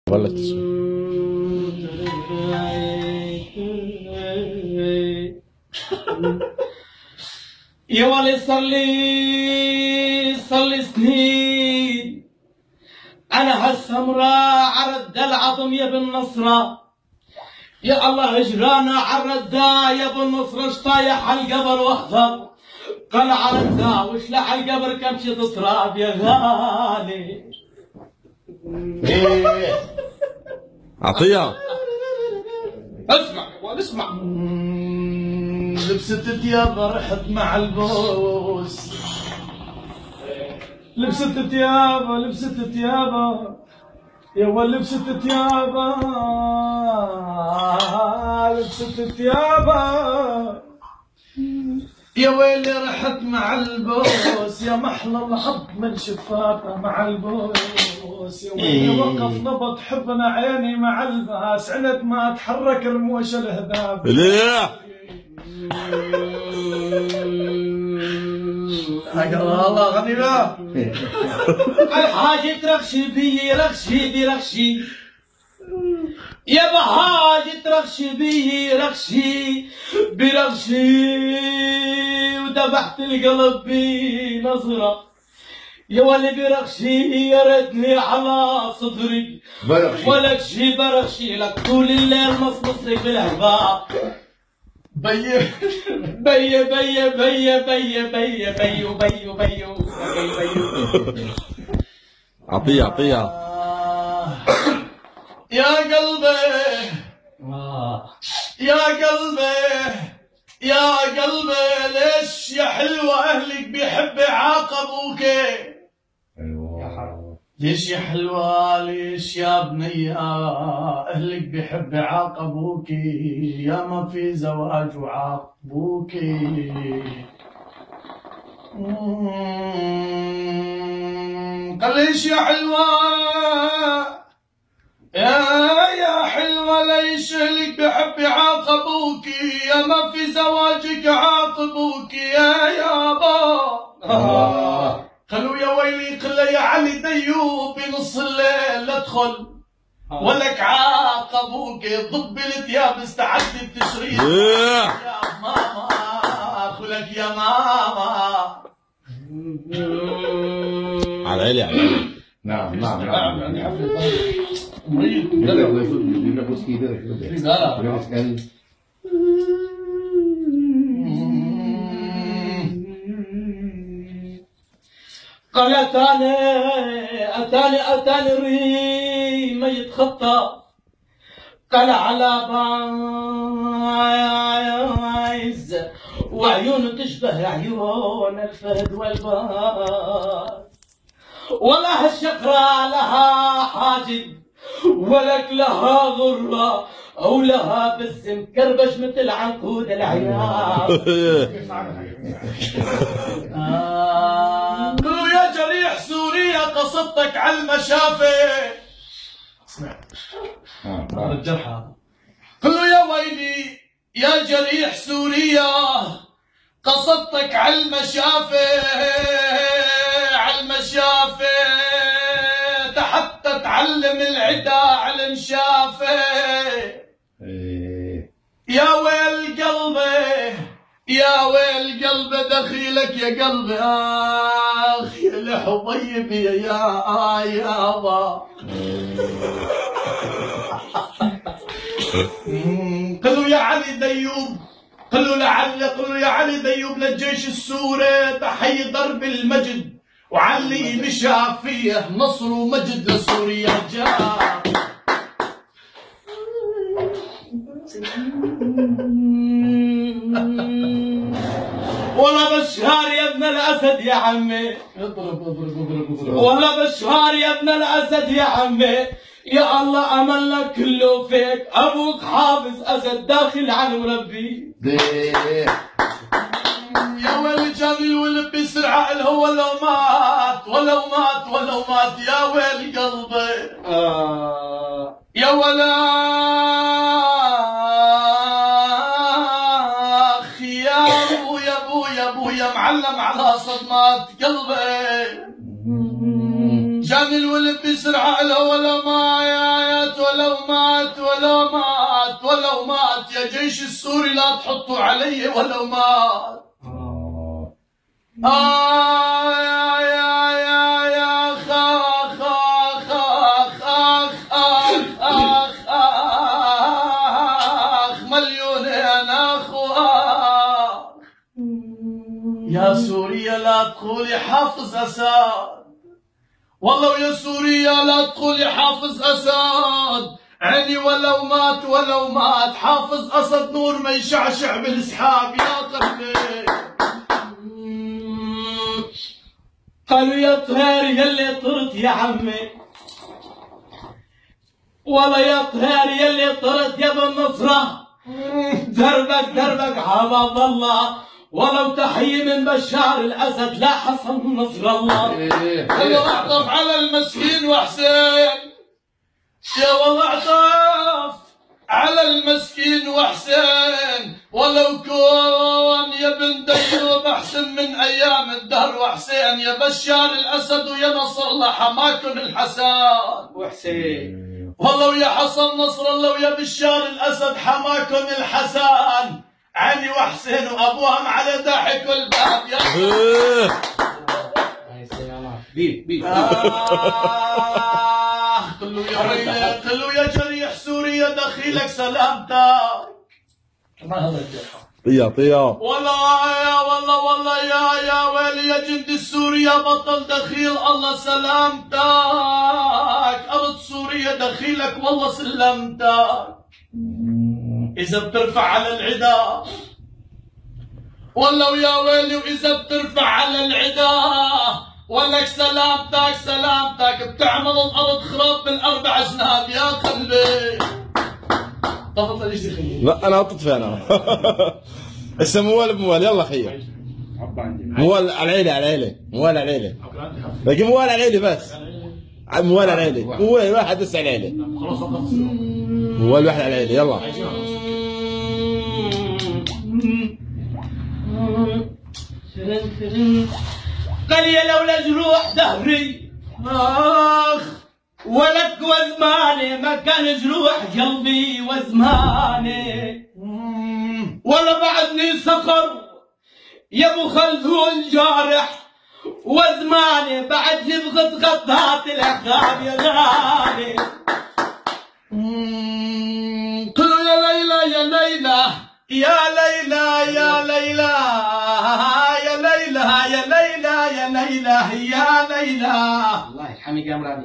ولا تسمع. يا ولي صار لي سنين انا هالسمراء عرد العظم يا بن نصرة. يا الله هجرانا عردا يا بن نصرة شطايح القبر واحضر قال عردا وشلح القبر كمشي تصراب يا غالي. عطية اسمع اسمع. لبست ثيابها رحت مع البوس. لبست ثيابها يا ولد لبست ثيابها يا ويلي رحت مع البوس. يا محلى الحظ من شفافه مع البوس. يا ويلي وقف نبض حبنا عيني مع الباس عند ما تحرك رموش الهداب. ليه الله غنيمة. الحاج ترخشي بي رخشي يا بحاج ترخشي بي رخشي وذبحت القلب بنظرة. يا ولي برخشي يا ريتني على صدري ولك شي برخشي لك طول الليل مصمصي بالهباء. بي عطية يا قلبي يا قلبي ليش يا حلوة أهلك بيحب يعاقبوك؟ ليش يا حلوة ليش يا بنية أهلك بيحب يعاقبوك؟ يا ما في زواج وعاقبوك. قال ليش يا حلوة يا حلوة ليش أهلك بيحب يعاقبوك؟ يا ما في زواجك عاقبوك يا يابا. قالوا يا ويلي قل يا علي ديوب بنص الليل ادخل ولك عاقبوك. ضب الثياب استعد التشريف يا ماما خلك يا ماما. على علي نعم قال أتاني الريم يتخطى. قال على بايز وعيونه تشبه عيون الفهد والباز. ولا هالشقرة لها حاجب ولك لها غرة أو لها بس مكربش مثل عنقود العيال. قلوا يا جريح سوريا قصدتك على المشافة. اسمع الجرحى. قلوا يا ويلي يا جريح سوريا قصدتك على المشافة حتى تعلم العدا على المشافة. يا ويل قلبي دخيلك يا قلبي يا لحبيبي يا يابا. قلوا يا علي ديوب قلوا يا علي ديوب للجيش السوري تحيي ضرب المجد وعلي مشى فيه نصر ومجد لسوريا جاء. ولا بشهار يا ابن الاسد يا عمي. ولا بشهار يا ابن الاسد يا عمي. يا الله املنا كله فيك. ابوك حافظ اسد داخل عن مربي. يا ويل جاني الولد بسرعة الهو ولو مات يا ويل قلبي. يا ولا يا ابويا معلم على صدمات قلبي. جاني الولد بسرعة الهو ولو ما يا ولو مات ولو مات ولو مات يا جيش السوري لا تحطوا علي ولو مات. يا خاخ آخ آخ آخ آخ آخ آخ مليونين أخو آخ. يا سوريا لا تقولي حافظ أسد، والله يا سوريا لا تقولي حافظ أسد، عيني ولو مات ولو مات حافظ أسد نور ما يشعشع بالسحاب يا قلبي. قالوا يا طهير يلي طرت يا عمي، ولا يا طهير يلي طرت يا ابن نصرة، دربك دربك عباد الله، ولو تحية من بشار الأسد لا حصل نصر الله. والله اعطف على المسكين وحسين، يا والله اعطف على المسكين وحسين، ولو كون يا بن ديوب احسن من ايام الدهر وحسين، يا بشار الاسد ويا نصر الله حماكن الحسن وحسين، والله ويا حسن نصر الله ويا بشار الاسد حماكن الحسن، علي وحسين وابوهم على ضحك الباب يا قلوا يا جريح سوريا دخيلك سلامتك. طيا والله يا ويلي يا جندي السوريا بطل دخيل الله سلامتك، أرض سوريا دخيلك والله سلمتك. إذا بترفع على العدا والله ويا ويلي، وإذا بترفع على العدا ولك سلامتك سلامتك، بتعمل الأرض خراب بالأربع جناب يا قلبي. تفضل ايش دخيل؟ لا انا اطفي انا. هسه موال بموال يلا خير. موال على العيله على العيله، موال على العيله. لكن موال على العيله بس. موال على العيله، موال واحد بس على العيله. موال واحد على العيله يلا. قال يا لولا جروح دهري اخ ولك وزماني، ما كان جروح قلبي وزماني، ولا بعدني سقر يا ابو خلدون جارح وزماني، بعدني بغطغطات العقاب يا غالي. قلوا يا ليلى يا ليلى يا ليلى يا ليلى يا ليلى يا ليلى يا ليلى يا ليلى. الله يرحمك يا مرابي.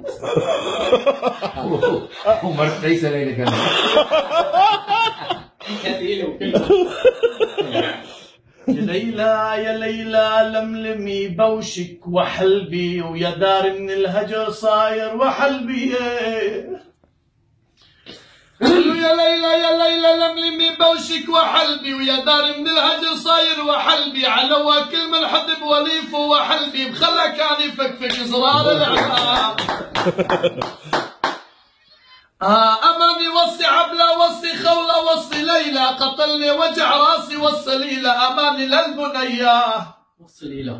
ومرت ليس ليلى كمان. يا ليلى يا ليلى لملمي بوشك وحلبي، ويا دار من الهجر صاير وحلبي. قلوا يا ليلى يا ليلى لملمي بوشك وحلبي، ويا دار من الهجر صاير وحلبي، على واكل من حدب وليفه وحلبي، بخلى كان يفكفك زرار العذاب. أمامي وصي عبلة وصي خولة وصي ليلى، قتلني وجع راسي وصي ليلى، أماني للبنية وصي ليلى.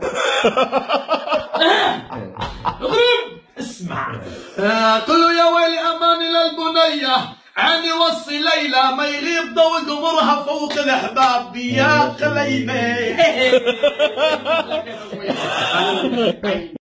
اغرب اسمع. قلوا يا ويلي أماني للبنية، عيني وصي ليلى، ما يغيب ضوء قمرها فوق الأحباب يا قليمة.